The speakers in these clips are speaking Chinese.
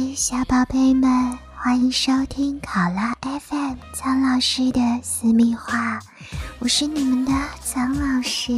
位小宝贝们，欢迎收听考拉 FM 苍老师的私密话，我是你们的苍老师。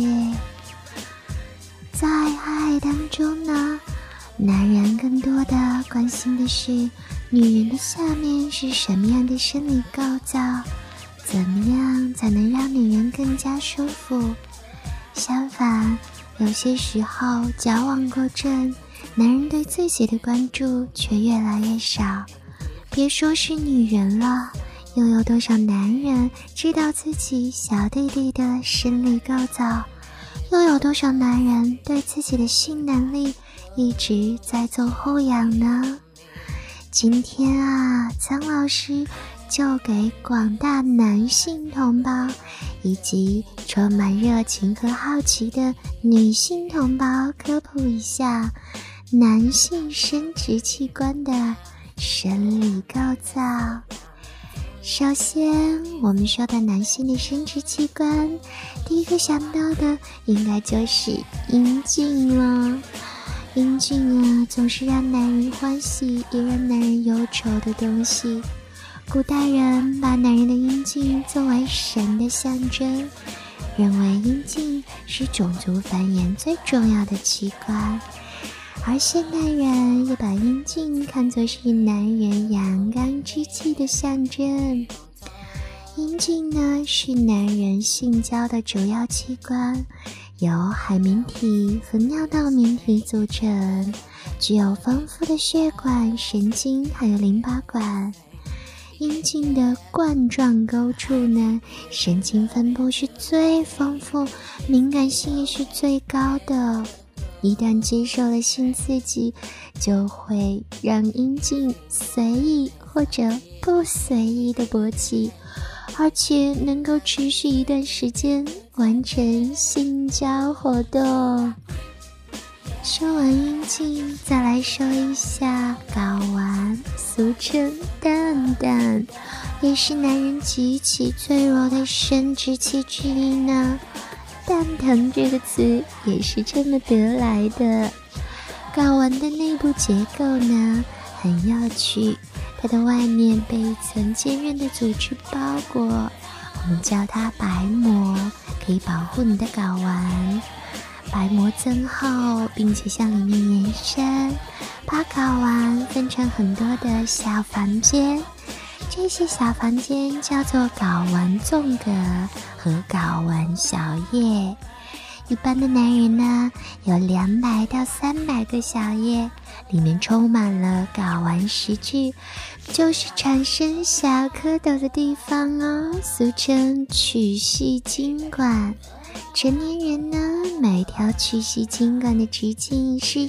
在爱当中呢，男人更多的关心的是女人的下面是什么样的生理构造，怎么样才能让女人更加舒服。相反，有些时候矫枉过正，男人对自己的关注却越来越少。别说是女人了，又有多少男人知道自己小弟弟的生理构造？又有多少男人对自己的性能力一直在做后仰呢？今天啊，苍老师就给广大男性同胞以及充满热情和好奇的女性同胞科普一下男性生殖器官的生理构造。首先，我们说到男性的生殖器官，第一个想到的应该就是阴茎了。阴茎啊，总是让男人欢喜也让男人忧愁的东西。古代人把男人的阴茎作为神的象征，认为阴茎是种族繁衍最重要的器官，而现代人也把阴茎看作是男人阳刚之气的象征。阴茎呢，是男人性交的主要器官，由海绵体和尿道绵体组成，具有丰富的血管、神经还有淋巴管。阴茎的冠状沟处呢，神经分布是最丰富，敏感性也是最高的。一旦接受了性刺激，就会让阴茎随意或者不随意的勃起，而且能够持续一段时间完成性交活动。说完阴茎，再来说一下睾丸，俗称蛋蛋，也是男人极其脆弱的生殖器之一呢。蛋疼这个词也是这么得来的。睾丸的内部结构呢，很有趣，它的外面被一层坚韧的组织包裹，我们叫它白膜，可以保护你的睾丸。白膜增厚，并且向里面延伸，把睾丸分成很多的小房间，这些小房间叫做睾丸纵隔和睾丸小叶。一般的男人呢，有200到300个小叶，里面充满了睾丸实质，就是产生小蝌蚪的地方哦，俗称曲系经管。成年人呢，每条曲系经管的直径是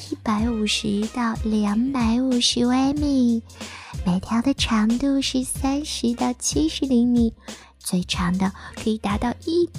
150到250微米，每条的长度是30到70厘米，最长的可以达到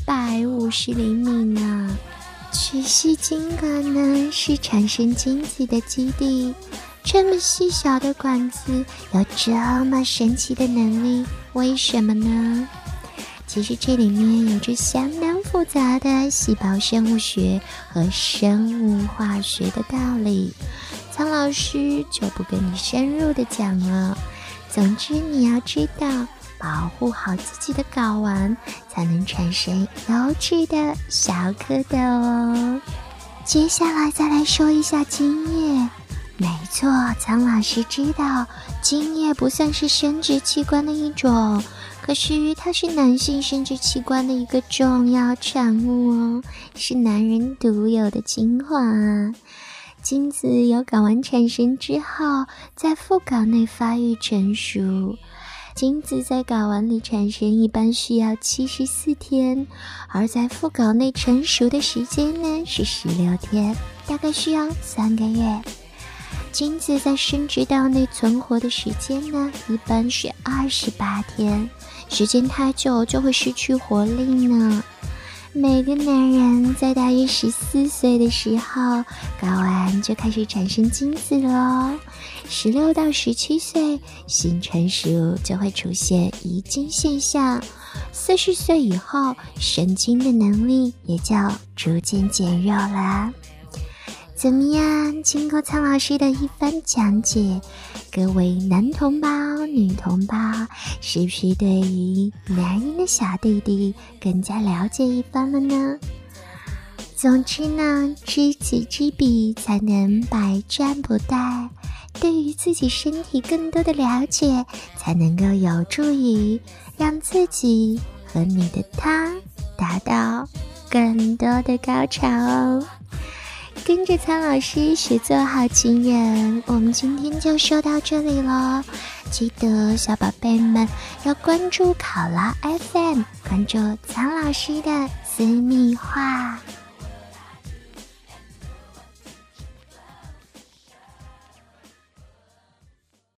150厘米呢。曲系经管呢，是产生精子的基地，这么细小的管子有这么神奇的能力，为什么呢？其实这里面有着相当复杂的细胞生物学和生物化学的道理，苍老师就不跟你深入的讲了。总之你要知道，保护好自己的睾丸，才能产生优质的小蝌蚪哦。接下来再来说一下精液。没错，苍老师知道精液不算是生殖器官的一种，可是它是男性生殖器官的一个重要产物哦，是男人独有的精华啊。精子由睾丸产生之后，在附睾内发育成熟。精子在睾丸里产生一般需要74天，而在附睾内成熟的时间呢是16天，大概需要3个月。精子在生殖道内存活的时间呢，一般是28天，时间太久就会失去活力呢。每个男人在大约14岁的时候，睾丸就开始产生精子了，16到17岁性成熟就会出现遗精现象，40岁以后生精的能力也就逐渐减弱了。 怎么样？经过苍老师的一番讲解，各位男同胞、女同胞，是不是对于男人的小弟弟更加了解一番了呢？总之呢，知己知彼才能百战不殆。对于自己身体更多的了解，才能够有助于让自己和你的他达到更多的高潮哦。跟着苍老师学做好情人，我们今天就说到这里咯。记得小宝贝们要关注考拉 FM， 关注苍老师的私密话。